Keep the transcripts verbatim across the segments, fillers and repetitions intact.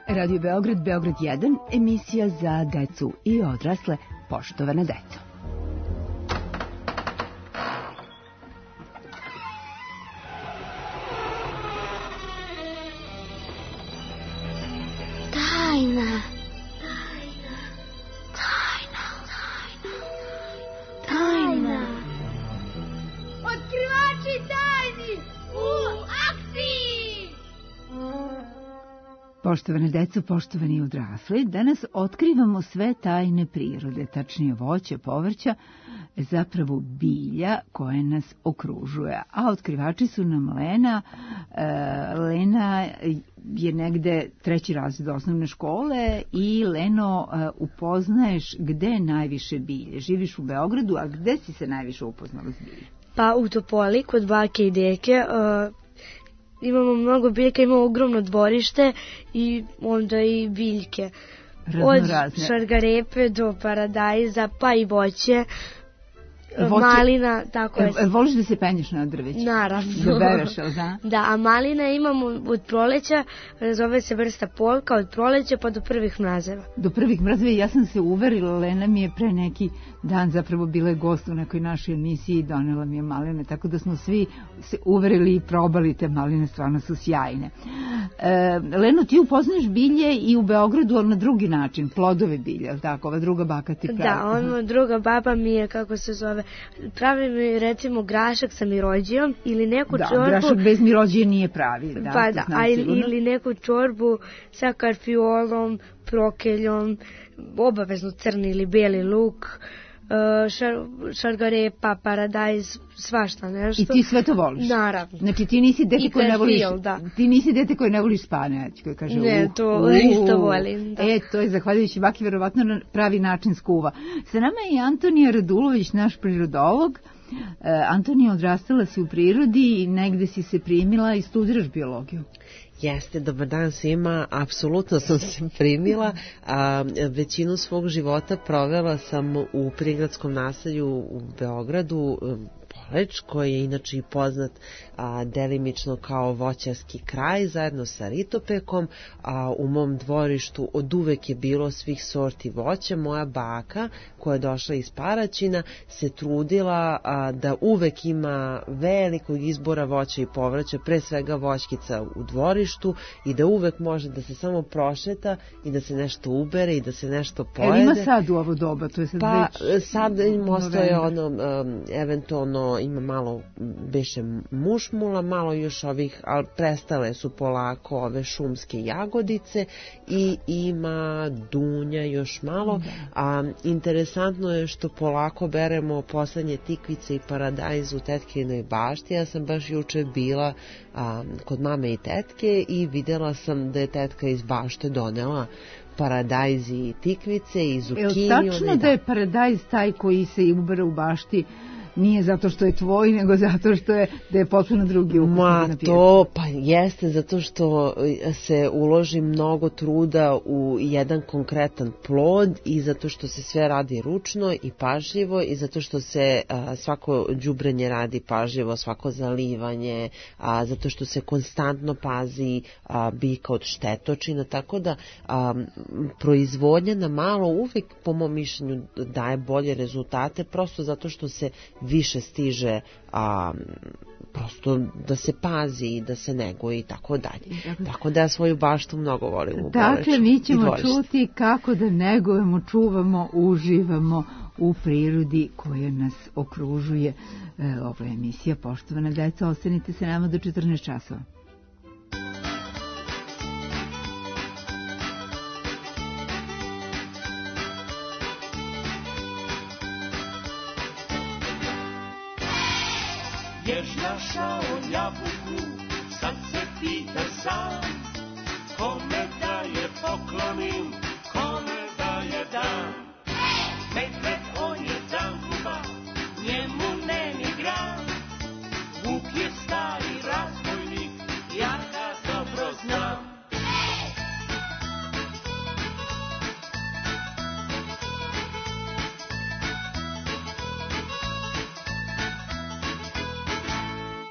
Radio Beograd, Beograd jedan, emisija za decu i odrasle, poštovana deco. Tajna. Poštovane deco, poštovani odrasli, danas otkrivamo sve tajne prirode, tačnije voće, povrća, zapravo bilja koje nas okružuje. A otkrivači su nam Lena. E, Lena je negde treći razred osnovne škole i Leno, e, upoznaješ gde je najviše bilje. Živiš u Beogradu, a gde si se najviše upoznala s bilje? Pa u Topoli, kod bake i deke. Uh... Imamo mnogo biljaka, imamo ogromno dvorište i onda i biljke. Od šargarepe do paradajza, pa i voće, voće. Malina, tako je. E, voliš da se penješ na drveće? Naravno. Da bereš, ali da? Da, a malina imamo od proleća, zove se vrsta polka, od proleća pa do prvih mrazeva. Do prvih mrazeva, ja sam se uverila, Lena mi je pre neki dan zapravo bila je gost u nekoj našoj emisiji i donela mi je maline, tako da smo svi se uverili i probali te maline, stvarno su sjajne. E, Leno, ti upoznaš bilje i u Beogradu, ali na drugi način, plodove bilja, tako, ova druga baka ti pravi. Da, ono, druga baba mi je, kako se zove, pravi mi recimo grašak sa mirođijom ili neku da, čorbu. Da, grašak bez mirođije nije pravi. Da, pa da, a ili, ili neku čorbu sa karfiolom, prokeljom, obavezno crni ili beli luk, Šar, šargarepa, paradajz, svašta nešto. I ti sve to voliš? Naravno. Znači ti nisi dete koje ne voliš, da. Ti nisi dete koje ne voliš spanjać, koji kaže ne, u, to u, isto volim. Da. E, to je zahvaljujući baki verovatno na pravi način skuva. Sa nama je Antonija Radulović, naš prirodolog. E, Antonija, odrastala si u prirodi i negde si se primila i studiraš biologiju. Jeste, dobar dan svima, apsolutno sam se primila, a većinu svog života provela sam u prigradskom naselju u Beogradu, Poleč, koji je inače i poznat a, delimično kao voćarski kraj, zajedno sa Ritopekom. A, u mom dvorištu od uvek je bilo svih sorti voća. Moja baka, koja je došla iz Paraćina, se trudila a, da uvek ima velikog izbora voća i povrća, pre svega voćkica u dvorištu, i da uvek može da se samo prošeta i da se nešto ubere i da se nešto pojede. E, ima sad u ovo doba? To je sad pa već sad ostaje ono, um, eventualno ima malo beše mušmula, malo još ovih, ali prestale su polako ove šumske jagodice i ima dunja još malo, a interesantno je što polako beremo poslednje tikvice i paradajz u tetkinoj bašti. Ja sam baš juče bila a, kod mame i tetke i videla sam da je tetka iz bašte donela paradajz i tikvice i zukiniju. Je li tačno da je paradajz taj koji se ubere u bašti? Nije zato što je tvoj, nego zato što je da je potpuno drugi ukus. Ma to, pa jeste, zato što se uloži mnogo truda u jedan konkretan plod i zato što se sve radi ručno i pažljivo i zato što se a, svako đubrenje radi pažljivo, svako zalivanje, a, zato što se konstantno pazi a, biljka od štetočina, tako da a, proizvodnja na malo uvek, po mom mišljenju, daje bolje rezultate, prosto zato što se više stiže, a, prosto da se pazi i da se neguje i tako dalje. Tako da ja svoju baštu mnogo volim u Poleću. Dakle, mi ćemo čuti kako da negujemo, čuvamo, uživamo u prirodi koja nas okružuje. E, ovo je emisija Poštovana deca, ostanite se nama do četrnaest časova. Ješ našao jabuku, sad se pita sam, kome da je poklonim, kome da je dam. Medved, on je zanguba, njemu ne ni gram, Vuk je stari razbojnik, ja ga dobro znam.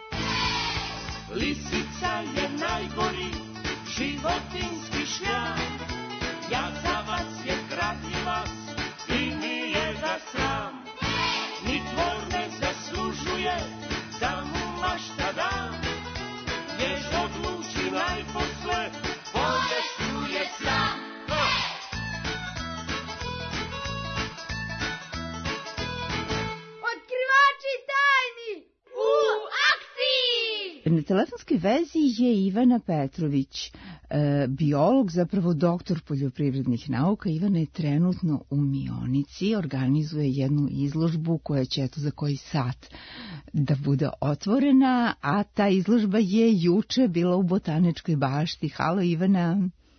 Lisica je najgori životinjski šljam, ni tvor ne zaslužuje da mu mašta da, jer odluči najposle, povestuje sam. Otkrivači tajni u akciji! Na telefonskoj vezi je Ivana Petrović, biolog, zapravo doktor poljoprivrednih nauka. Ivana je trenutno u Mionici, organizuje jednu izložbu koja će eto za koji sat da bude otvorena, a ta izložba je juče bila u Botaničkoj bašti. Halo Ivana.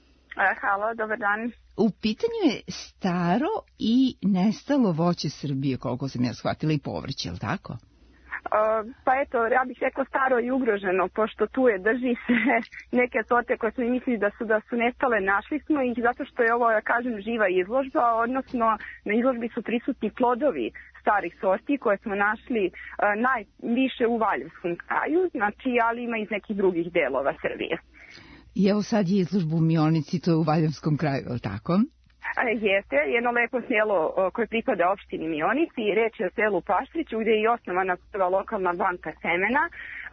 Halo, dobar dan. U pitanju je staro i nestalo voće Srbije, koliko sam ja shvatila, i povrće, je li tako? Pa eto, ja bih rekao staro i ugroženo, pošto tu je drži se neke sorte koje smo mislili da su, da su nestale, našli smo ih zato što je ovo, ja kažem, živa izložba, odnosno na izložbi su prisutni plodovi starih sorti koje smo našli uh, najviše u Valjevskom kraju, znači, ali ima iz nekih drugih delova Srbije. I evo sad je izložba u Mionici, to je u Valjevskom kraju, je li tako? Jeste, jedno lepo selo koje pripada opštini Mionici, reč je o selu Paštriću gdje je i osnovana prva lokalna banka semena.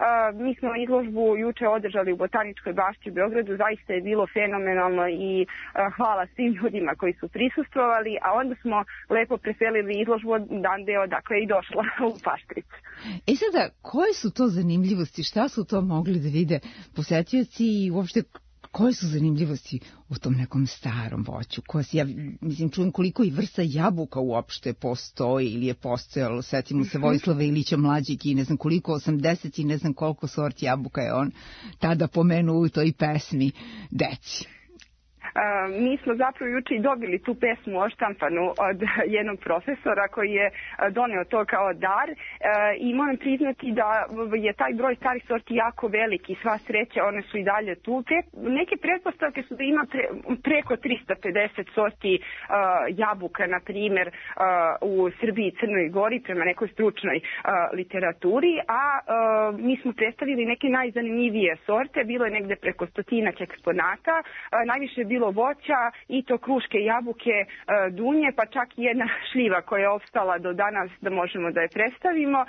Mi smo izložbu juče održali u Botaničkoj bašti u Beogradu, zaista je bilo fenomenalno i hvala svim ljudima koji su prisustvovali, a onda smo lepo preselili izložbu od dan deo, dakle i došla u Paštrić. E sada, koje su to zanimljivosti, šta su to mogli da vide posetioci i uopšte koje su zanimljivosti u tom nekom starom voću? Koje si, ja mislim, čujem koliko i vrsta jabuka uopšte postoji ili je postojalo. Setimo se Vojislava Ilića Mlađeg i ne znam koliko, osamdeset i ne znam koliko sorti jabuka je on tada pomenuo u toj pesmi deci. Uh, mi smo zapravo juče i dobili tu pesmu oštampanu od jednog profesora koji je doneo to kao dar uh, i moram priznati da je taj broj starih sorti jako velik i sva sreća, one su i dalje tu. Pre, neke pretpostavke su da ima pre, preko trista pedeset sorti uh, jabuka, na primjer, uh, u Srbiji i Crnoj Gori prema nekoj stručnoj uh, literaturi, a uh, mi smo predstavili neke najzanimljivije sorte, bilo je negde preko stotinak eksponata, uh, najviše je bilo voća i to kruške, jabuke, dunje, pa čak i jedna šljiva koja je opstala do danas da možemo da je predstavimo,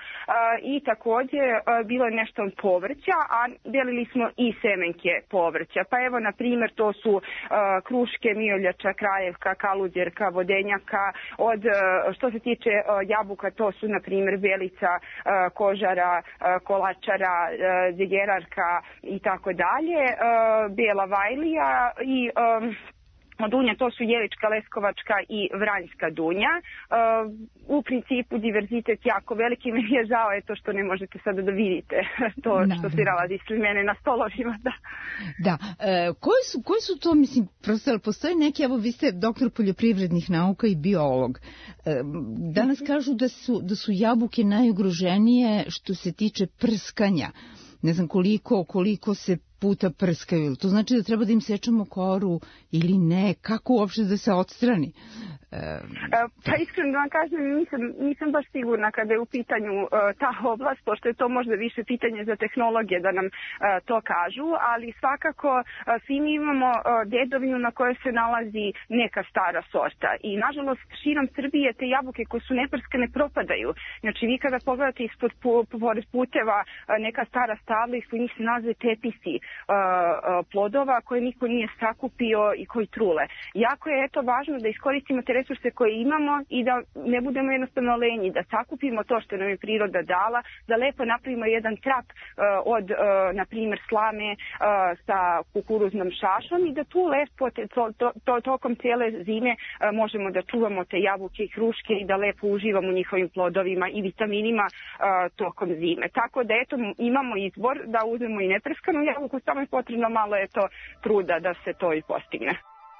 i također bilo je nešto od povrća, a delili smo i semenke povrća. Pa evo, na primjer, to su kruške, mioljača, krajevka, kaluđerka, vodenjaka. Od, što se tiče jabuka, to su, na primjer, belica, kožara, kolačara, djegerarka i tako dalje, bela vajlija i dunja, to su jelička, leskovačka i vranjska dunja. U principu diverzitet jako veliki, meni je žao je to što ne možete sada da vidite to što se nalazi ispred mene na stolovima. Da, da. E, koji, su, koji su to, mislim, prosto, postoji neki, evo vi ste doktor poljoprivrednih nauka i biolog. E, danas kažu da su, da su jabuke najugroženije što se tiče prskanja. Ne znam koliko, koliko se puta prskaju. To znači da treba da im sečemo koru ili ne? Kako uopšte da se odstrani? E, pa iskreno da vam kažem, nisam, nisam baš sigurna kada je u pitanju uh, ta oblast, pošto je to možda više pitanje za tehnologije da nam uh, to kažu, ali svakako uh, svi mi imamo uh, dedovinu na kojoj se nalazi neka stara sorta i nažalost širom Srbije te jabuke koje su neprskane propadaju. Znači vi kada pogledate ispod pored puteva uh, neka stara stabla, ispod njih se nalaze tepisi uh, uh, plodova koje niko nije sakupio i koji trule. Jako je eto važno da iskoristimo te resurse koje imamo i da ne budemo jednostavno lenji, da sakupimo to što nam je priroda dala, da lepo napravimo jedan trap uh, od, uh, na primjer, slame uh, sa kukuruznom šašom i da tu lepo te, to, to, to, tokom cijele zime uh, možemo da čuvamo te jabuke i kruške i da lepo uživamo u njihovim plodovima i vitaminima uh, tokom zime. Tako da eto imamo izbor da uzmemo i neprskanu jabuku, samo je potrebno malo eto truda da se to i postigne.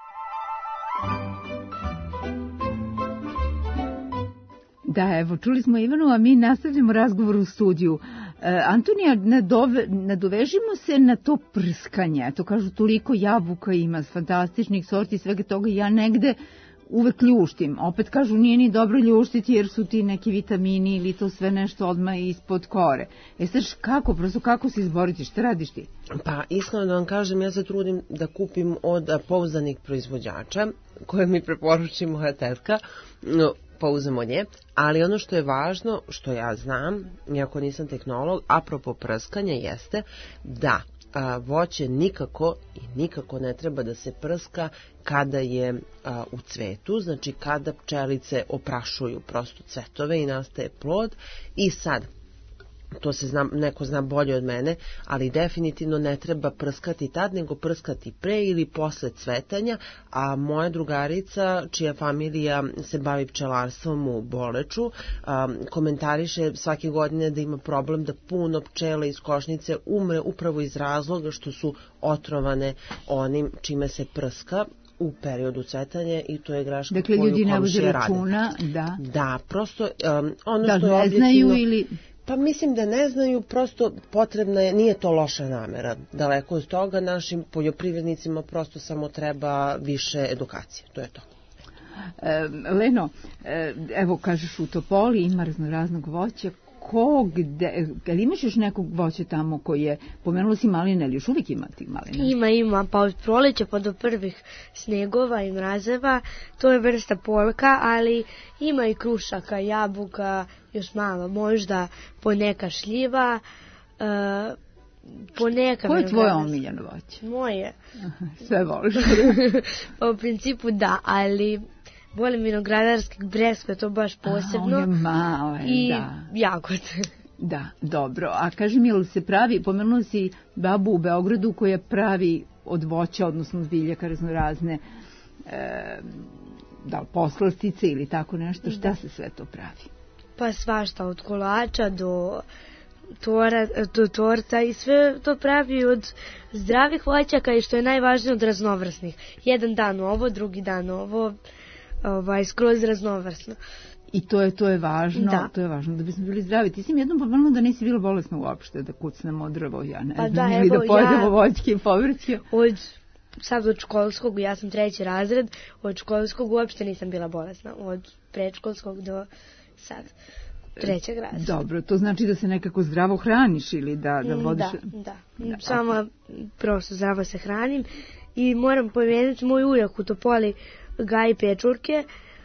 Da, evo, čuli smo Ivanu, a mi nastavljamo razgovor u studiju. E, Antonija, nadove, nadovežimo se na to prskanje. To kažu, toliko jabuka ima, fantastičnih sorti, svega toga. Ja negde uvek ljuštim. Opet kažu, nije ni dobro ljuštiti jer su ti neki vitamini ili to sve nešto odmah ispod kore. E sad, kako, prosto kako se izboriti, šta radiš ti? Pa, iskreno da vam kažem, ja se trudim da kupim od pouzdanih proizvođača, koje mi preporuči moja tetka. pa uzem od nje, ali ono što je važno, što ja znam, iako nisam tehnolog, apropo prskanja, jeste da a, voće nikako i nikako ne treba da se prska kada je a, u cvetu, znači kada pčelice oprašuju prosto cvetove i nastaje plod. I sad, to se zna, neko zna bolje od mene, ali definitivno ne treba prskati tad, nego prskati pre ili posle cvetanja, a moja drugarica, čija familija se bavi pčelarstvom u Boleču, a, komentariše svake godine da ima problem da puno pčela iz košnice umre upravo iz razloga što su otrovane onim čime se prska u periodu cvetanja i to je greška dakle, koju ljudi ne komšije vode rade. računa, da. Da, prosto um, ono da što je ne objektivno... znaju ili... Pa mislim da ne znaju, prosto potrebna je, nije to loša namera. Daleko od toga našim poljoprivrednicima prosto samo treba više edukacije, to je to. E, Leno, e, evo kažeš u Topoli ima raznoraznog voća, ko gde, kad imaš još nekog voća tamo koji je, pomenulo si maline, ali još uvijek ima ti maline? Ima, ima, pa od proleća pa do prvih snegova i mrazeva, to je vrsta polka, ali ima i krušaka, jabuka, još malo, možda poneka šljiva, uh, poneka... Ko je tvoje omiljeno voće? Moje. Aha, sve voliš. Pa u principu da, ali... volim vinogradarski breskve, to baš posebno. A, on je male, i da. jagod. Da, dobro. A kaži mi, ili se pravi, pomenula si babu u Beogradu koja pravi od voća, odnosno od biljaka raznorazne, e, da li poslastice ili tako nešto, šta se sve to pravi? Pa svašta, od kolača do, tora, do torta i sve to pravi od zdravih voćaka i što je najvažnije od raznovrsnih. Jedan dan ovo, drugi dan ovo, ovaj, skroz raznovrsno. I to je to je važno, da. to je važno da bismo bili zdravi. Ti si mi jednom pomenula da nisi bila bolesna uopšte, da kucnemo drvo, ja ne pa znam, da, ili evo, da pojedemo ja, voćke i povrće. Od, sad od školskog, ja sam treći razred, od školskog uopšte nisam bila bolesna, od predškolskog do sad trećeg razreda. Dobro, to znači da se nekako zdravo hraniš ili da, da vodiš... Da, da, da. Samo prosto zdravo se hranim i moram pomenuti moj ujak u Topoli gaji pečurke,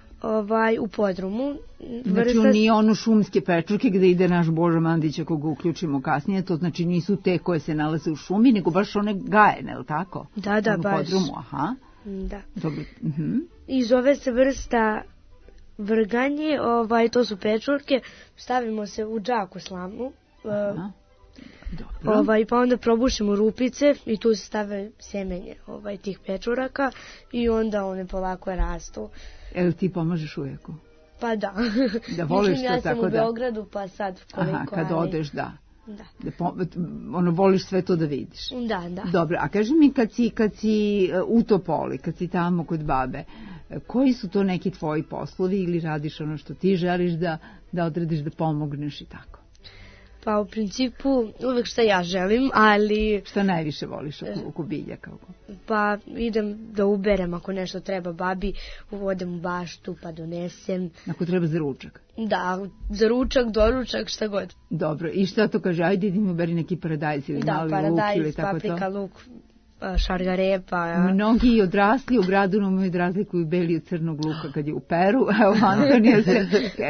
ovaj, u podrumu. Znači Vrsta... on nije ono šumske pečurke gde ide naš Božo Mandić ako ga uključimo kasnije, to znači nisu te koje se nalaze u šumi, nego baš one gajene, je li tako? Da, da, u baš. podrumu, aha. Da. Dobro. Uh-huh. I zove se vrsta vrganje, ovaj, to su pečurke, stavimo se u džak u slamu, aha. Dobro. Ovaj, pa onda probušimo rupice i tu se stave sjemenje ovaj, tih pečuraka i onda one polako rastu. Jel ti pomažeš ujeku? Pa da. Da voliš to ja tako sam u da... Beogradu, pa sad koliko... Aha, kad ali... odeš, da. Da. Da po, ono, voliš sve to da vidiš. Da, da. Dobro, a kaži mi kad si, kad si u Topoli, kad si tamo kod babe, koji su to neki tvoji poslovi ili radiš ono što ti želiš da, da odradiš, da pomogneš i tako? Pa u principu uvek šta ja želim, ali... Šta najviše voliš oko, oko biljaka? Pa idem da uberem ako nešto treba babi, odem u baštu pa donesem. Ako treba za ručak? Da, za ručak, doručak, šta god. Dobro, i šta to kaže? Ajde idi mi uberi neki paradajz ili da, mali paradajz, luk ili tako to? Da, paprika, luk, šargarepa. Ja. Mnogi odrasli u gradu nam razlikuju beli od crnog luka kad je u Peru, evo Antonija se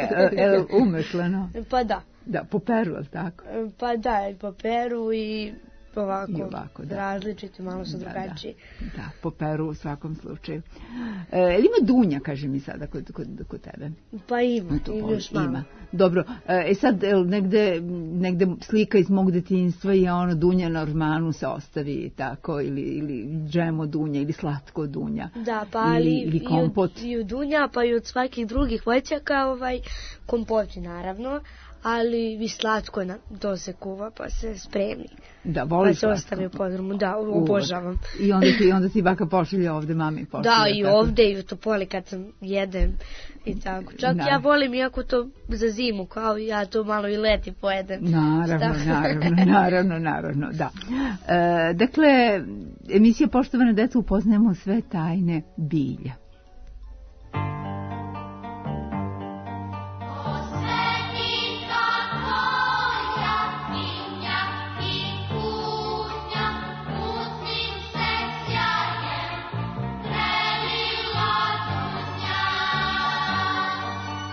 umetleno. Pa da. Da, po Peru, ali tako? Pa da, i po Peru i ovako, I ovako da. Različiti, malo su da, drugačiji. Da, da, po Peru u svakom slučaju. E, ili ima dunja, kaže mi sada, kod, kod, kod tebe? Pa ima, to, ima još malo. Ima. Dobro, e sad negde, negde slika iz mog detinjstva je ono dunja na ormanu se ostavi tako, ili, ili džemo dunja, ili slatko dunja. Da, pa ali ili, ili kompot. I od, i od dunja, pa i od svakih drugih voćaka, ovaj, kompoti naravno, ali i slatko na, to se kuva pa se spremi. Da, voliš pa se ostavi u podrumu, da, obožavam. I onda ti, onda ti baka pošalja ovde, mami pošalja. Da, i tako. Ovde i u Topoli kad sam jedem i tako. Čak da. Ja volim, iako to za zimu, kao ja to malo i leti pojedem. Naravno, naravno, naravno, naravno, da. E, dakle, emisija Poštovana deca, upoznajemo sve tajne bilja.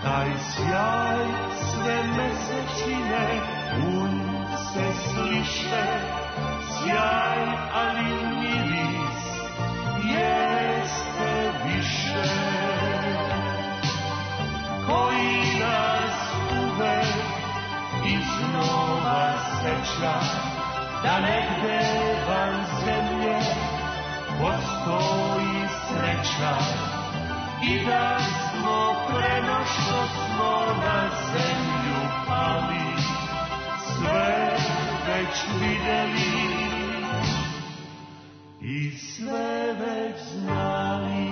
taj sjaj sve mesečine, un se sliše, sjaj, ali miris jeste više, koji nas uvek iznova seća, da negde van zemlje postoji sreća i da smo pre no što smo na zemlju pali, sve već videli i sve već znali.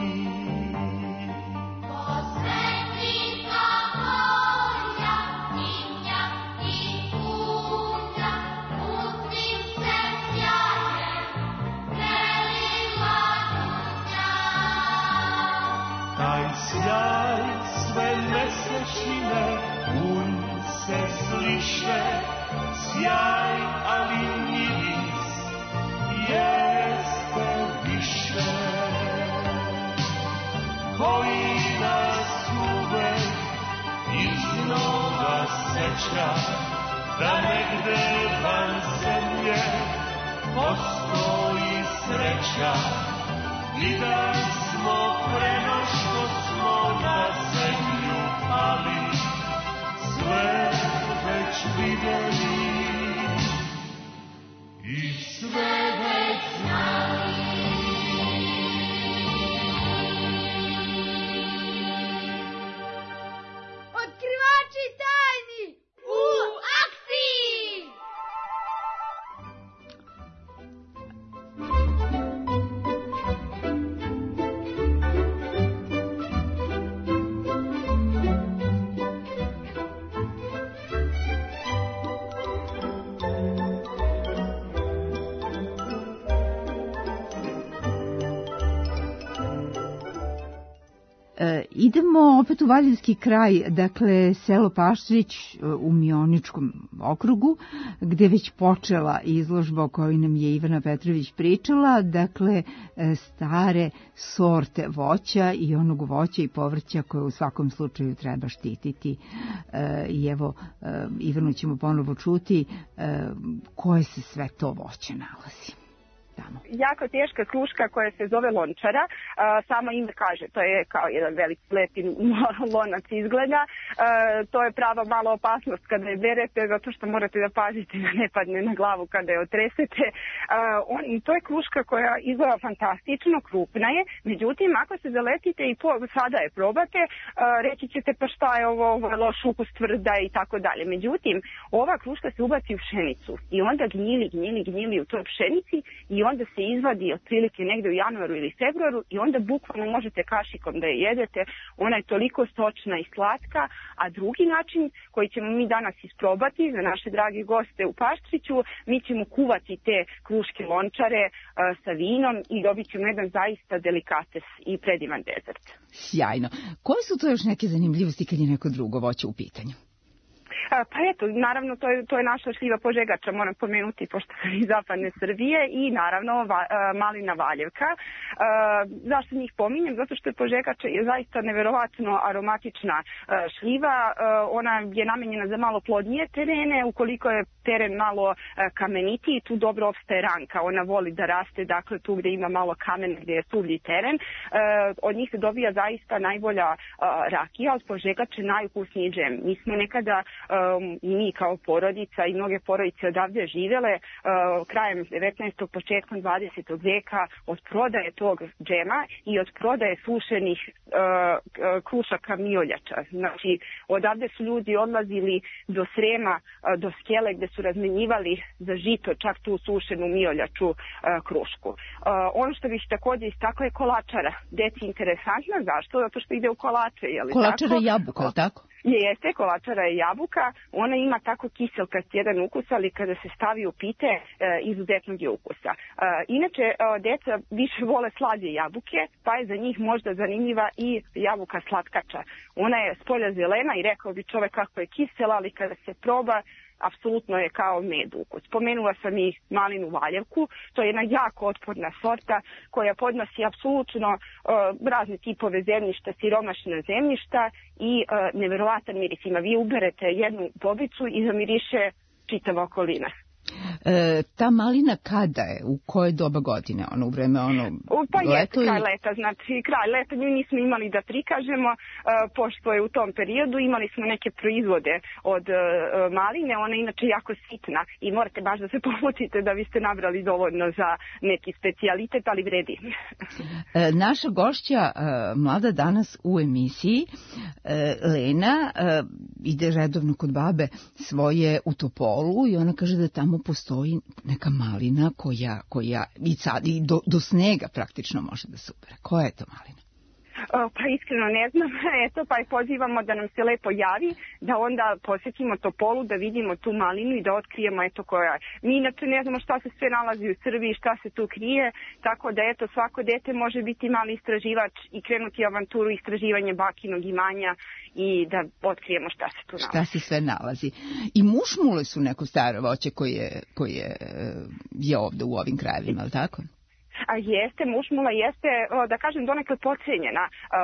Taj sjaj sve mesečine, un se sliše, sjaj, ali miris jeste više, koji nas uvek iznova seća, da negde van zemlje postoji sreća i da smo pre no što smo na zemlju pali, sve već videli i sve već znali. Otkrivači tajni u akciji! E, idemo opet u Valjevski kraj, dakle selo Paštrić u Mioničkom okrugu, gde već počela izložba o kojoj nam je Ivana Petrović pričala, dakle stare sorte voća i onog voća i povrća koje u svakom slučaju treba štititi. E, I evo, e, Ivanu ćemo ponovo čuti e, koje se sve to voće nalazi. Jako teška kruška koja se zove lončara, a, samo ime kaže, to je kao jedan veliki lepi lonac izgleda, a, to je prava mala opasnost kada je berete, zato što morate da pazite da ne padne na glavu kada je otresete. A, on, to je kruška koja izgleda fantastično, krupna je, međutim ako se zaletite i po, sada je probate, a, reći ćete pa šta je ovo, ovo je loš ukus, tvrda i tako dalje. Međutim, ova kruška se ubaci u pšenicu i onda gnjili, gnjili, gnjili u toj pšenici i onda se izvadi otprilike negde u januaru ili februaru i onda bukvalno možete kašikom da je jedete. Ona je toliko sočna i slatka, a drugi način koji ćemo mi danas isprobati za naše dragi goste u Paštriću, mi ćemo kuvati te kruške lončare uh, sa vinom i dobit ćemo jedan zaista delikates i predivan dezert. Sjajno. Koje su to još neke zanimljivosti kad je neko drugo voće u pitanju? Pa eto, naravno to je, to je naša šljiva požegača, moram pomenuti, pošto sam iz zapadne Srbije, i naravno va, malina valjevka. E, zašto njih pominjem? Zato što je požegača je zaista neverovatno aromatična e, šljiva. E, ona je namenjena za malo plodnije terene, ukoliko je teren malo e, kamenitiji, tu dobro opstaje ranka. Ona voli da raste, dakle tu gde ima malo kamena, gde je suvlji teren. E, od njih se dobija zaista najbolja e, rakija, od požegače najukusniji džem. Mi smo nekada Um, i mi kao porodica i mnoge porodice odavde živele uh, krajem devetnaestog. početkom dvadesetog veka od prodaje tog džema i od prodaje sušenih uh, krušaka mioljača. Znači, odavde su ljudi odlazili do Srema, uh, do Skele, gde su razmenjivali za žito čak tu sušenu mioljaču uh, krušku. Uh, ono što bih takođe istakla je kolačara. Deci interesantna, zašto? Zato što ide u kolače, je li kolačara tako? Je jabuka, je tako? Je, jeste, kolačara je jabuka, ona ima tako kiselkast jedan ukus, ali kada se stavi u pite, e, izuzetnog je ukusa. E, inače, e, deca više vole slađe jabuke, pa je za njih možda zanimljiva i jabuka slatkača. Ona je spolja zelena i rekao bi čovek kako je kisela, ali kada se proba, apsolutno je kao med ukus. Spomenula sam i malinu valjevku, to je jedna jako otporna sorta koja podnosi apsolutno uh, razne tipove zemljišta, siromašna zemljišta i uh, neverovatan miris ima. Vi uberete jednu bobicu i zamiriše čitava okolina. E, ta malina kada je? U koje doba godine? Ono, u vreme ono, pa leto? Je, kraj leta. Znači, kraj leta nju nismo imali da prikažemo, uh, pošto je u tom periodu imali smo neke proizvode od uh, maline. Ona je inače jako sitna i morate baš da se pomutite da biste nabrali dovoljno za neki specijalitet, ali vredi. e, naša gošća, uh, mlada danas u emisiji, uh, Lena, uh, ide redovno kod babe svoje u Topolu i ona kaže da tamo postoji neka malina koja, koja i, sad, i do, do snega praktično može da se ubere. Koja je to malina? Pa iskreno ne znam, eto pa i pozivamo da nam se lepo javi, da onda posjetimo Topolu, da vidimo tu malinu i da otkrijemo eto koja je. Mi inače ne znamo šta se sve nalazi u Srbiji, šta se tu krije, tako da eto svako dete može biti mali istraživač i krenuti avanturu istraživanje bakinog imanja i da otkrijemo šta se tu nalazi. Šta se sve nalazi. I mušmule su neko staro voće koje, koje je ovde u ovim krajevima, ali tako? A jeste, mušmula jeste, da kažem, donekle podcenjena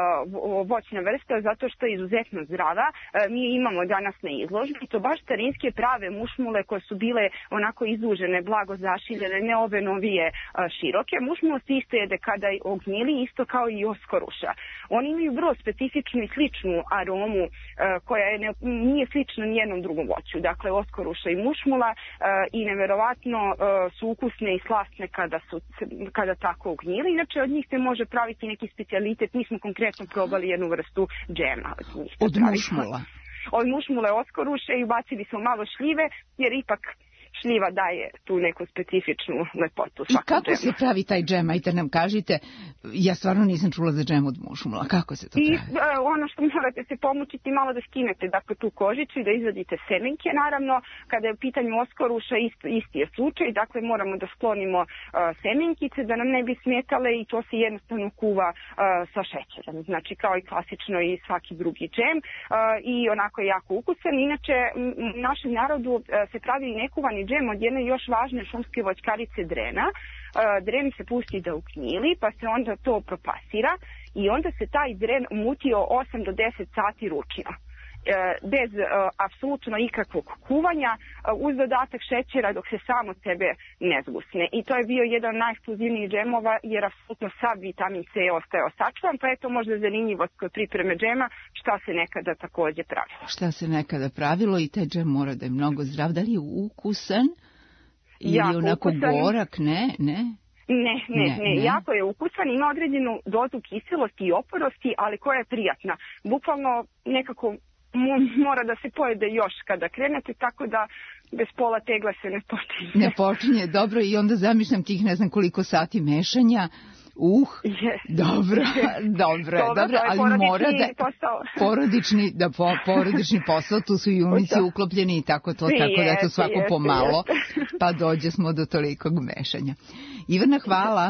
voćna vrsta zato što je izuzetno zdrava. Mi imamo danas na izložbi i to baš starinske prave mušmule koje su bile onako izužene, blago zašiljene, ne ove novije široke. Mušmula se isto jede kada je ognjili, isto kao i oskoruša. Oni imaju vrlo specifičnu i sličnu aromu koja je ne, nije slična nijednom drugom voću. Dakle, oskoruša i mušmula i neverovatno su ukusne i slastne kada su kada da tako ugnjili. Inače, od njih se može praviti neki specijalitet. Mi smo konkretno probali jednu vrstu džema. Od, njih od mušmula? Od mušmule oskoruše i ubacili smo malo šljive, jer ipak šljiva daje tu neku specifičnu lepotu. I kako džema se pravi taj džem? Ajte nam kažite, ja stvarno nisam čula za džem od mušmula. Kako se to pravi? I ono što morate se pomučiti, malo da skinete dakle, tu kožicu i da izvadite semenke. Naravno, kada je u pitanju oskoruša, ist, isti je slučaj. Dakle, moramo da sklonimo uh, semenkice da nam ne bi smetale i to se jednostavno kuva uh, sa šećerom. Znači, kao i klasično i svaki drugi džem. Uh, I onako je jako ukusan. Inače, u našem narodu uh, se pravi i nekuvani džem od jedne još važne šumske voćkarice drena. Dren se pusti da ugnjili, pa se onda to propasira i onda se taj dren mutio osam do deset sati ručno. Bez uh, apsolutno ikakvog kuvanja, uh, uz dodatak šećera dok se samo od sebe ne zgusne. I to je bio jedan od najekskluzivnijih džemova jer apsolutno sav vitamin C ostajao sačuvan, pa eto možda zanimljivost kod pripreme džema šta se nekada takođe pravilo. Šta se nekada pravilo i taj džem mora da je mnogo zdrav. Da li je ukusan ili ja, onako ukusan, gorak? Ne, ne. Ne, ne, ne, ne, jako je ukusan, ima određenu dozu kiselosti i oporosti, ali koja je prijatna. Bukvalno nekako mora da se pojede još kada krenete, tako da bez pola tegla se ne počinje. Ne počinje, dobro, i onda zamišljam tih ne znam koliko sati mešanja. Uh, yes. dobro, yes. dobro, dobro, dobro ali mora da posao. porodični, da po, porodični posao, tu su i unici uklopljeni i tako to, tako da to svako yes, pomalo, yes. pa dođe smo do tolikog mešanja. Ivana, hvala.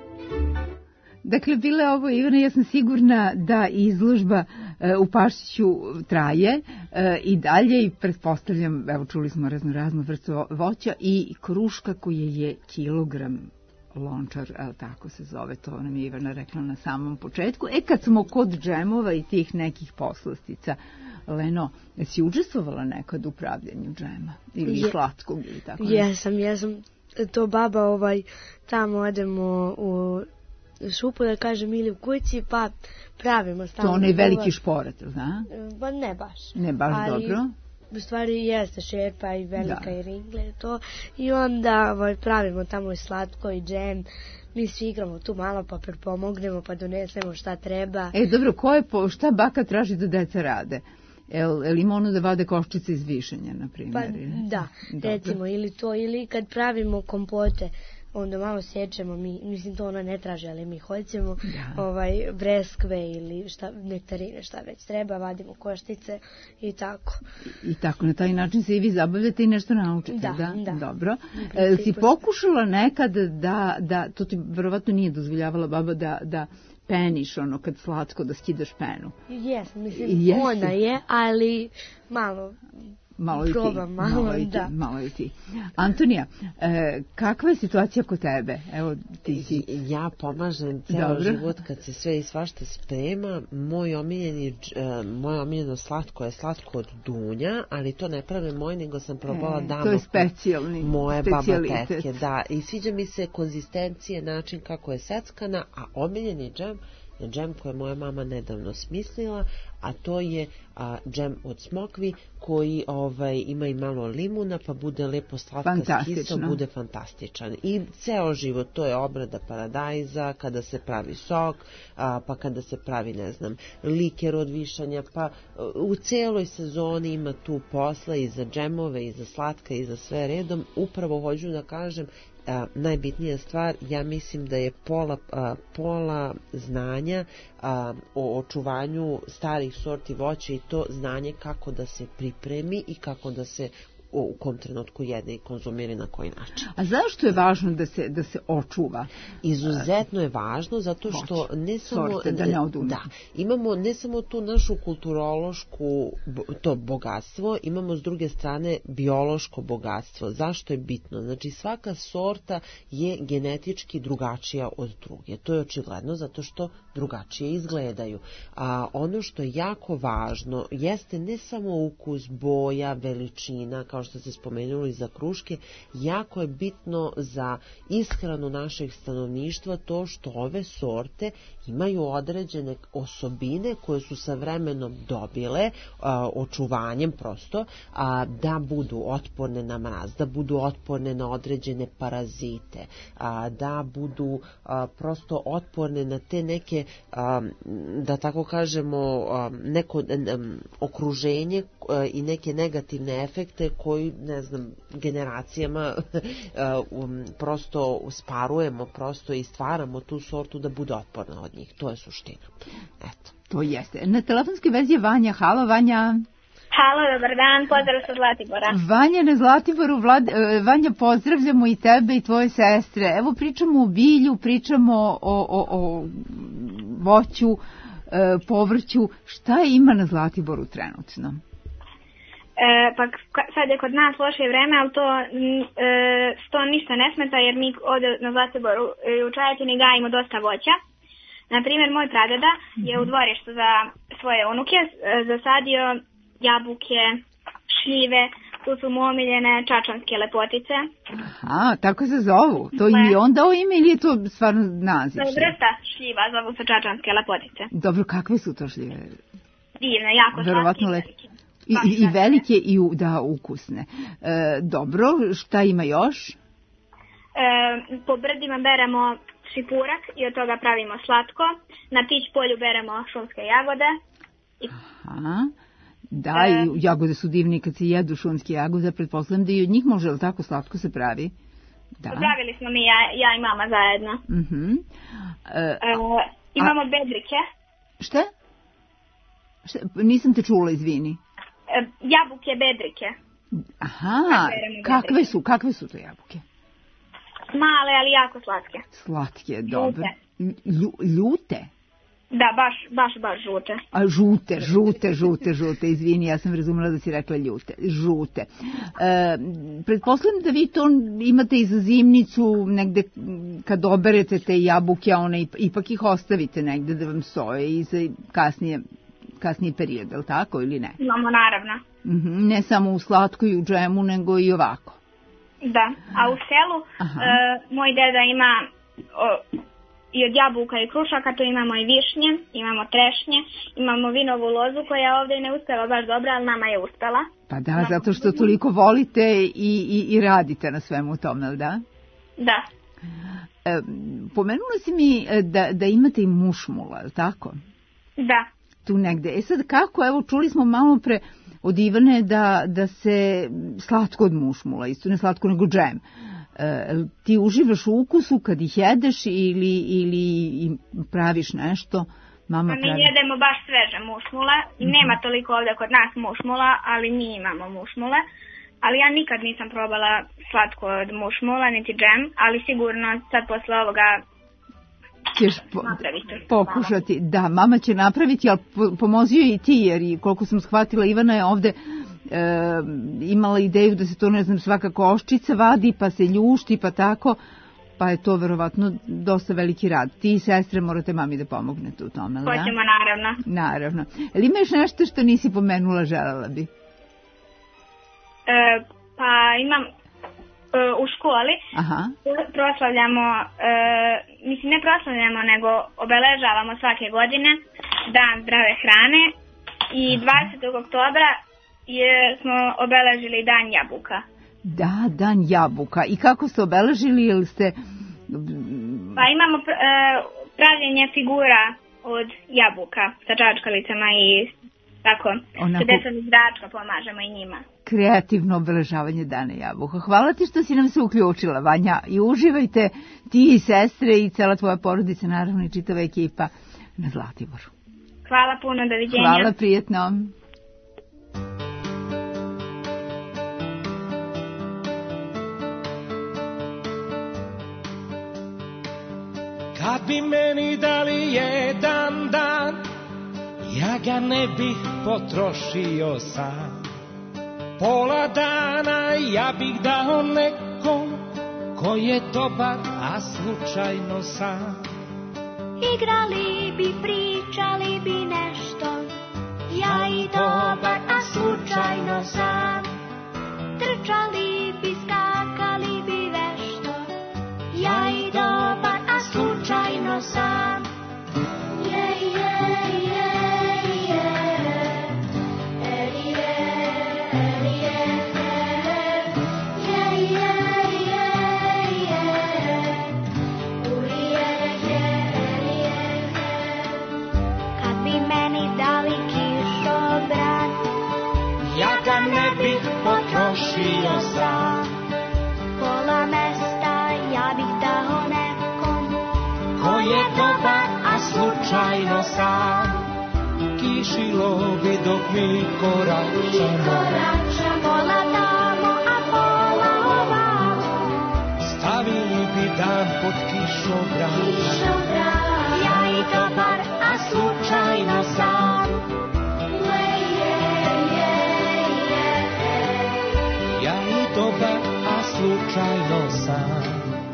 Dakle, bile ovo, Ivana, ja sam sigurna da izložba e, u Pašiću traje e, i dalje i pretpostavljam, evo čuli smo razno razno vrstu voća i kruška koja je kilogram lončar, evo tako se zove, to nam je Ivana rekla na samom početku. E, kad smo kod džemova i tih nekih poslastica, Leno, jesi učestvovala nekad u pravljenju džema? Ili je, slatkog ili tako? Jesam, jesam. To baba, ovaj, tamo odemo u šupu, da kažem, ili u kući, pa pravimo stalno. To onaj veliki šporet, zna? Ba ne baš. Ne baš ali, dobro. U stvari jeste šerpa i velika da. I ringle to. I onda ovaj, pravimo tamo i slatko i džem. Mi svi igramo tu malo pa pomognemo pa donesemo šta treba. E dobro, ko je po, šta baka traži da deca rade? El, el ima ono da vade koščice iz višenja, na primjer? Pa da, dobro. Recimo ili to, ili kad pravimo kompote, onda malo sjećemo, mi, mislim to ona ne traži, ali mi hoćemo da. Ovaj, breskve ili šta, nektarine, šta već treba, vadimo koštice i tako. I, i tako, na taj način se i vi zabavljate i nešto naučite, da? Da, da. Dobro. E, si pokušala nekad da, da, to ti verovatno nije dozvoljavala baba da, da peniš ono kad slatko da skidaš penu? Jes, mislim yes. Ona je, ali malo malo i Probam, ti. malo, malo i ti, da. Malo i ti. Antonija, e, kakva je situacija kod tebe? Evo, ti si... Ja pomažem ceo Dobro. život kad se sve i svašta sprema. Moj omiljeni, uh, moje omiljeno slatko je slatko od dunja, ali to ne prave moji, nego sam probala E, davno. to je specijalni Moje baba specijalitet. tetke, da. I sviđa mi se konzistencije, način kako je seckana, a omiljeni džem je džem koje moja mama nedavno smislila, a to je a, džem od smokvi koji ovaj, ima i malo limuna, pa bude lepo slatka s kisom, bude fantastičan. I ceo život, to je obrada paradajza, kada se pravi sok, a, pa kada se pravi, ne znam, liker od višanja, pa u celoj sezoni ima tu posla i za džemove, i za slatka, i za sve redom. Upravo hoću da kažem, A, najbitnija stvar, ja mislim da je pola, a, pola znanja a, o očuvanju starih sorti voća i to znanje kako da se pripremi i kako da se u kom trenutku jede i konzumira na koji način. A zašto je važno da se, da se očuva? Izuzetno je važno zato što voće, ne samo sorte, da, ne da, imamo ne samo tu našu kulturološku to bogatstvo, imamo s druge strane biološko bogatstvo. Zašto je bitno? Znači svaka sorta je genetički drugačija od druge. To je očigledno zato što drugačije izgledaju. A ono što je jako važno jeste ne samo ukus, boja, veličina, kao što ste spomenuli za kruške, jako je bitno za ishranu našeg stanovništva to što ove sorte imaju određene osobine koje su sa vremenom dobile a, očuvanjem prosto, a, da budu otporne na mraz, da budu otporne na određene parazite, a, da budu a, prosto otporne na te neke, a, da tako kažemo, a, neko a, okruženje a, i neke negativne efekte koji, ne znam, generacijama um, prosto sparujemo prosto i stvaramo tu sortu da bude otporna od njih. To je suština. Eto. To jeste. Na telefonskoj vezi je Vanja. Halo, Vanja. Halo, dobar dan, pozdrav sa Zlatibora. Vanja na Zlatiboru. Vlad, Vanja, pozdravljamo i tebe i tvoje sestre. Evo, pričamo o bilju, pričamo o, o, o voću, povrću. Šta ima na Zlatiboru trenutno? E, pa sad je kod nas loše vreme, ali to, e, to ništa ne smeta jer mi ovdje na Zlatiboru u Čajetini gajimo dosta voća. Naprimjer, moj pradeda je u dvorištu za svoje unuke zasadio jabuke, šljive, tu su mu omiljene čačanske lepotice. Aha, tako se zovu. To je i on dao ime ili je to stvarno naziv? Vrsta šljiva zovu se čačanske lepotice. Dobro, kakve su to šljive? Divne, jako slatke i velike. I, i, i velike i da ukusne. E, dobro, šta ima još? E, po brdima beremo šipurak i od toga pravimo slatko. Na Tić polju beremo šumske jagode. I... Aha, da, e... i jagode su divni kad se jedu šumske jagode, pretpostavljam da i od njih može, ali tako slatko se pravi? Da. Pravili smo mi, ja, ja i mama zajedno. Uh-huh. E, e, imamo a... bedrike. Šta? Šta? Nisam te čula, izvini. Jabuke bedrike. Aha, kakve su, kakve su to jabuke? Male, ali jako slatke. Slatke, dobro. Lju, ljute? Da, baš, baš, baš žute. A žute, žute, žute, žute, izvini, ja sam razumela da si rekla ljute, žute. E, pretpostavljam da vi to imate i za zimnicu, negde kad oberete te jabuke, one ipak ih ostavite negde da vam stoje i za kasnije kasniji period, je li tako ili ne? Imamo, naravno. Mm-hmm, ne samo u slatku i u džemu, nego i ovako. Da, a u selu e, moj deda ima o, i od jabuka i krušaka, tu imamo i višnje, imamo trešnje, imamo vinovu lozu koja ovdje ne uspela baš dobro, ali nama je uspela. Pa da, imamo zato što toliko volite i, i, i radite na svemu tome, da? Da. E, pomenula si mi da, da imate i mušmula, je li tako? Da. Tu negde. E sad kako, evo čuli smo malo pre od Ivane da, da se slatko od mušmula, isto ne slatko nego džem. E, ti uživaš u ukusu kad ih jedeš ili, ili praviš nešto? Mama mi pravi... jedemo baš sveže mušmule. Mm-hmm. Nema toliko ovdje kod nas mušmula, ali mi imamo mušmule. Ali ja nikad nisam probala slatko od mušmula, niti džem, ali sigurno sad posle ovoga ćeš po, pokušati. Da, mama će napraviti, ali po, pomozi joj i ti, jer i koliko sam shvatila, Ivana je ovde imala ideju da se to, ne znam, svaka koščica vadi, pa se ljušti, pa tako, pa je to verovatno dosta veliki rad. Ti i sestre morate mami da pomognete u tome, ali da? Hoćemo, naravno. Naravno. Ali ima još nešto što nisi pomenula, želela bi? E, pa imam e, u školi. Aha. Proslavljamo, e, mislim ne proslavljamo, nego obeležavamo svake godine Dan zdrave hrane i dvadesetog oktobra je, smo obeležili Dan jabuka. Da, Dan jabuka. I kako ste obeležili, ili ste... Pa imamo e, pravljenje figura od jabuka sa čačkalicama i tako, onako... sa decom iz Račka pomažemo i njima. Kreativno obeležavanje Dana jabuka. Hvala ti što si nam se uključila, Vanja, i uživajte ti i sestre i cela tvoja porodica, naravno i čitava ekipa na Zlatiboru. Hvala puno, doviđenja. Hvala, prijetno. Kad bi meni dali jedan dan, ja ga ne bih potrošio sam. Pola dana ja bih dao nekom ko je dobar, a slučajno sam. Igrali bi, pričali bi nešto, ja i dobar, a slučajno sam. Trčali bi, skakali bi vešto, ja i dobar, a slučajno sam. Je, je, je, je, eri, je, eri, je, je, je, je, je, uri, je, je, eri, je, kad bi meni dali kišobran, ja ga ne bih potrošio sam. Pola mesta ja bih dao nekom ko je dobar, a slučajno sam. Kišilo bi dok mi koračamo, koračamo, pola tamo, a pola ovamo. Stavili bi dan pod kišobran, kišobran, ja i dobar, a slučajno sam. Le, je, je, je, ja i dobar, a slučajno sam.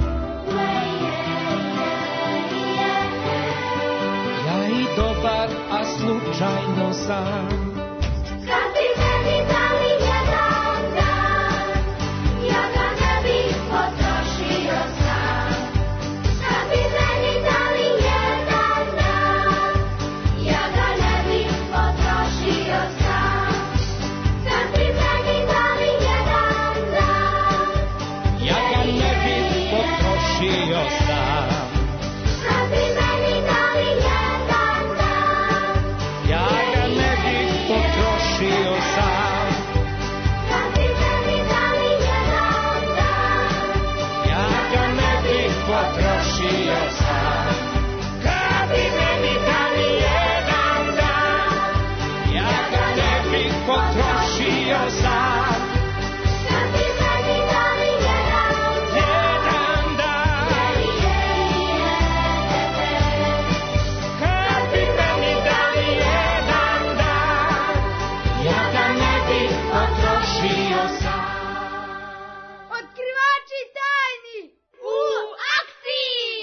Dobar, a slučajno sam. Kad bi meni dali jedan dan, ja ga ne bih potrošio sam. Kad bi meni dali jedan dan, ja ga ne bih potrošio sam. Kad bi meni dali jedan dan, ja ga ne bih potrošio sam. Kad bi meni dali jedan potrošio sam. Kad bi meni dali jedan dan, ja ga ne bih potrošio sam. Kad bi meni dali jedan dan, ja ga ne bih potrošio sam. Kad bi meni dali jedan dan, kad bi meni dali jedan dan, ja ga ne bih potrošio sam. Otkrivači tajni u akciji!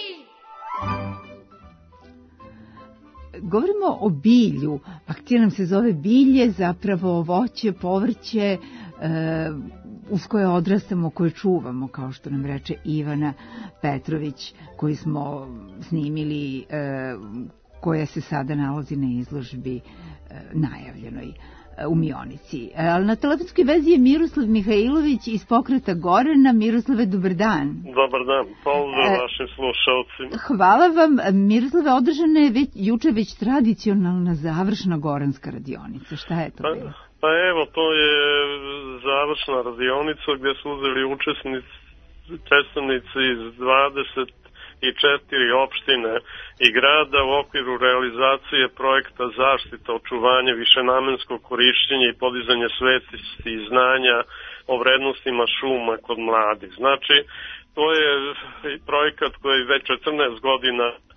Govorimo o bilju. Akcija nam se zove bilje, zapravo voće, povrće, e, uz koje odrastamo, koje čuvamo, kao što nam reče Ivana Petrović, koju smo snimili, e, koja se sada nalazi na izložbi e, najavljenoj u Mionici. Ali na telefonskoj vezi je Miroslav Mihajlović iz Pokreta Gorana. Miroslave, dobar dan. Dobar dan, pozdrav e, vašim slušalcima. Hvala vam. Miroslave, održana je već, juče već tradicionalna završna goranska radionica. Šta je to pa, bilo? Pa evo, to je završna radionica gdje su uzeli učesnici, predstavnici iz dvadeset i četiri opštine i grada u okviru realizacije projekta zaštita, očuvanje, višenamenskog korišćenja i podizanje svesti i znanja o vrednostima šuma kod mladih. Znači, to je projekat koji već četrnaest godina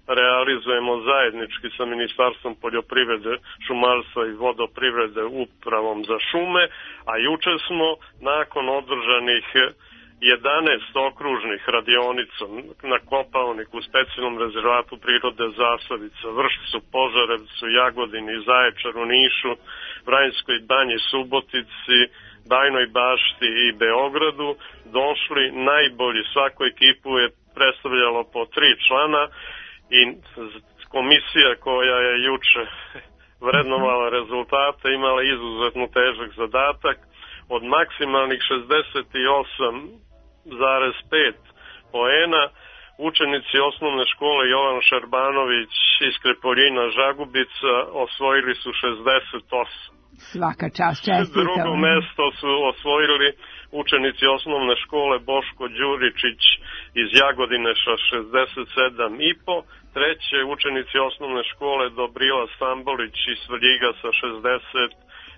realizujemo zajednički sa Ministarstvom poljoprivrede, šumarstva i vodoprivrede upravom za šume, a juče smo nakon održanih jedanaest okružnih radionica na Kopaoniku, u specijalnom rezervatu prirode Zasavica, Vršcu, Požarevcu, Jagodini, Zaječaru, Nišu, Vranjskoj banji, Subotici, Bajnoj Bašti i Beogradu došli najbolji. Svaku ekipu je predstavljalo po tri člana i komisija koja je juče vrednovala rezultate imala izuzetno težak zadatak. Od maksimalnih šezdeset osam zarez pet poena učenici osnovne škole Jovan Šerbanović iz Krepoljina Žagubica osvojili su šezdeset osam. Svaka čast, čestitamo. Drugo mesto su osvojili učenici osnovne škole Boško Đuričić iz Jagodine sa šezdeset sedam i po. Treće učenici osnovne škole Dobrila Stambolić iz Svrljiga sa šezdeset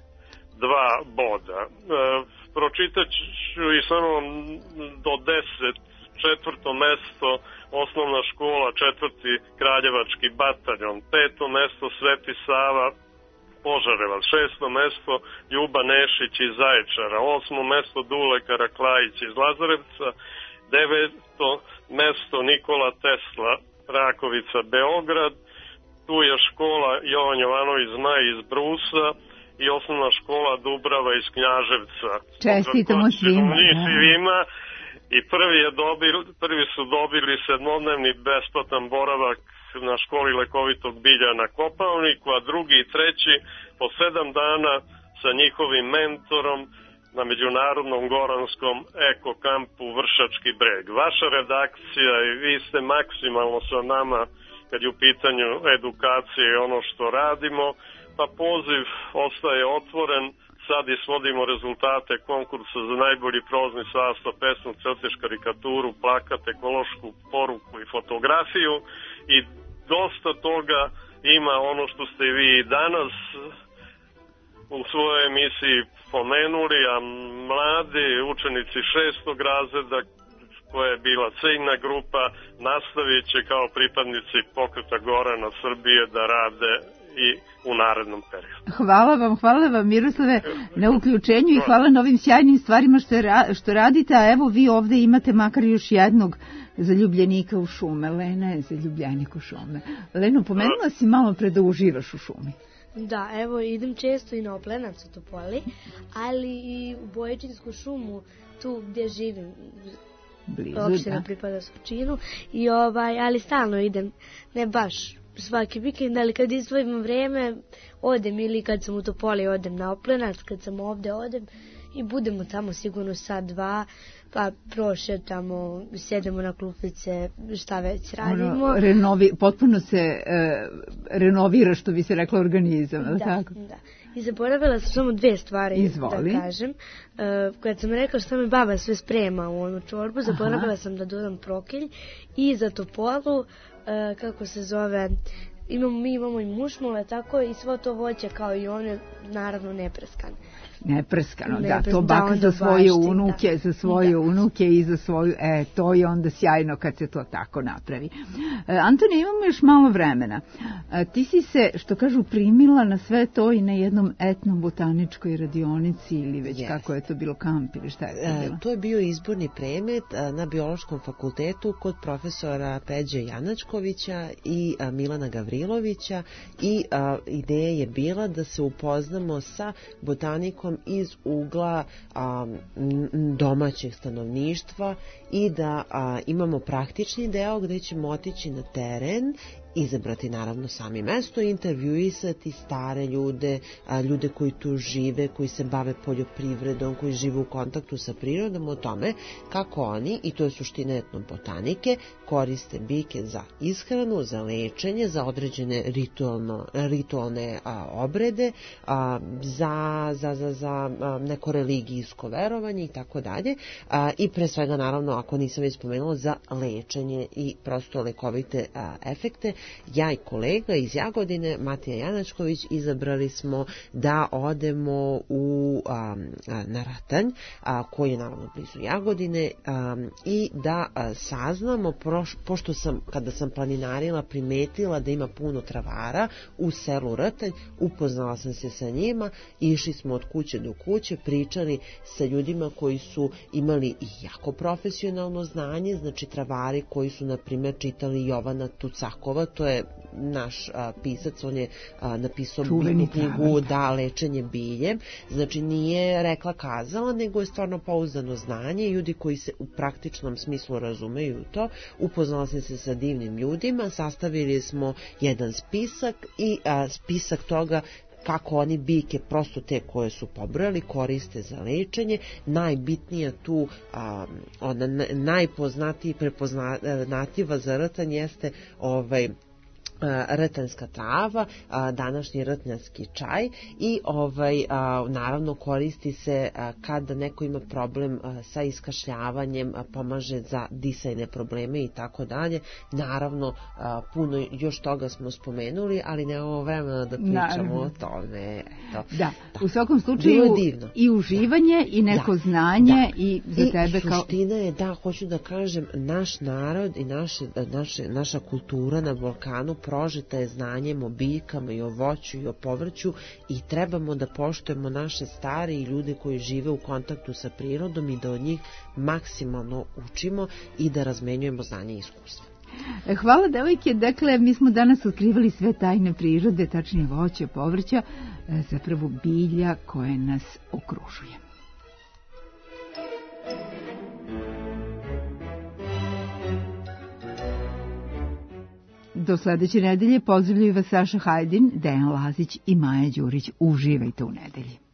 dva boda. E, pročitat ću i samo do deset. Četvrto mesto osnovna škola četvrti Kraljevački bataljon. Peto mesto Sveti Sava Požarevac. Šesto mesto Ljuba Nešić iz Zaječara. Osmo mesto Dule Karaklajić iz Lazarevca. Deveto mesto Nikola Tesla Rakovica Beograd. Tu je škola Jovan Jovanović Zmaj iz Brusa i osnovna škola Dubrava iz Knjaževca. Čestitamo svima. svima. I prvi, je dobil, prvi su dobili sedmodnevni besplatan boravak na školi lekovitog bilja na Kopaoniku, a drugi i treći po sedam dana sa njihovim mentorom na međunarodnom goranskom eko kampu Vršački breg. Vaša redakcija i vi ste maksimalno sa nama kad je u pitanju edukacije i ono što radimo, pa poziv ostaje otvoren. Sad isvodimo rezultate konkursa za najbolji prozni sastav, pesmu, crtež, karikaturu, plakat, ekološku poruku i fotografiju i dosta toga ima ono što ste vi i danas u svojoj emisiji pomenuli, a mladi učenici šestog razreda koja je bila ciljna grupa nastavit će kao pripadnici Pokreta Gorana Srbije da rade i u narednom periodu. Hvala vam, hvala vam Miroslave na uključenju i hvala na ovim sjajnim stvarima što, ra, što radite, a evo vi ovde imate makar još jednog zaljubljenika u šume. Lena je zaljubljenik u šume. Leno, pomenula si malo pre da uživaš u šumi. Da, evo idem često i na Oplenac u Topoli, ali i u Bojičinsku šumu, tu gdje živim. Blizu, opština da. pripada Surčinu i ovaj, ali stalno idem, ne baš svaki vikend, ali kad izdvojim vreme odem, ili kad sam u Topoli odem na Oplenac, kad sam ovde odem i budemo tamo sigurno sat, dva, pa prošetamo, sjedemo na klupice, šta već radimo. Ono, renovi, potpuno se e, renovira, što bi se rekla, organizam, da, tako? Da. I zaboravila sam samo dve stvari Izvoli. da kažem. Uh, kad sam rekla šta me baba sve sprema u onu čorbu, zaboravila Aha. sam da dodam prokilj i za Topolu, uh, kako se zove, imamo, mi imamo i mušmule, tako i svo to voće kao i one, naravno nepreskane. Neprskano, ne, da, bez, to baka da, za svoje bašti, unuke, da. za svoje da. unuke i za svoju, e, to je onda sjajno kad se to tako napravi. E, Antoni, imamo još malo vremena. E, ti si se, što kažu, primila na sve to i na jednom etnobotaničkoj radionici ili već yes. kako je to bilo, kamp ili šta je to bilo? E, to je bio izborni predmet na Biološkom fakultetu kod profesora Peđe Janačkovića i a, Milana Gavrilovića i a, ideja je bila da se upoznamo sa botanikom iz ugla a, domaćeg stanovništva i da a, imamo praktični deo gde ćemo otići na teren, izabrati naravno sami mesto i intervjuisati stare ljude, a, ljude koji tu žive, koji se bave poljoprivredom, koji žive u kontaktu sa prirodom, o tome kako oni, i to je suština etnobotanike, koriste biljke za ishranu, za lečenje, za određene ritualno, ritualne a, obrede, a, za, za, za, za a, neko religijsko verovanje i tako dalje. A, I pre svega, naravno, ako nisam već spomenula, za lečenje i prosto lekovite a, efekte. ja i kolega iz Jagodine, Matija Janačković, izabrali smo da odemo u, a, a, na Ratanj, a, koji je naravno blizu Jagodine, a, i da a, saznamo, proš, pošto sam, kada sam planinarila, primetila da ima puno travara u selu Ratanj, upoznala sam se sa njima, išli smo od kuće do kuće, pričali sa ljudima koji su imali i jako profesionalno znanje, znači travari koji su, na primjer, čitali Jovana Tucakova, to je naš a, pisac, on je a, napisao bitnu knjigu Da, lečenje biljem, znači nije rekla kazala, nego je stvarno pouzdano znanje, ljudi koji se u praktičnom smislu razumeju to. Upoznala sam se sa divnim ljudima, sastavili smo jedan spisak i a, spisak toga kako oni biljke, prosto te koje su pobrojali, koriste za lečenje. Najbitnija tu, a, ona najpoznatiji prepoznativa za Ratanj jeste ovaj rtanjska trava, današnji rtnjanski čaj, i ovaj naravno koristi se kada neko ima problem sa iskašljavanjem, pomaže za disajne probleme i tako dalje. Naravno puno još toga smo spomenuli, ali nemamo vremena da pričamo naravno o tome. Eto. Da. da, u svakom slučaju i uživanje i neko da. znanje da. i za I tebe kao... suština je, da, hoću da kažem, naš narod i naše, naše, naša kultura na Balkanu prožeta je znanjem o biljkama i o voću i o povrću, i trebamo da poštujemo naše stare i ljude koji žive u kontaktu sa prirodom i da od njih maksimalno učimo i da razmenjujemo znanje i iskustva. Hvala, devojke. Dakle, mi smo danas otkrivali sve tajne prirode, tačnije voće, povrća, zapravo bilja koje nas okružuje. Do sledeće nedelje pozdravljaju vas Saša Hajdin, Dejan Lazić i Maja Đurić. Uživajte u nedelji.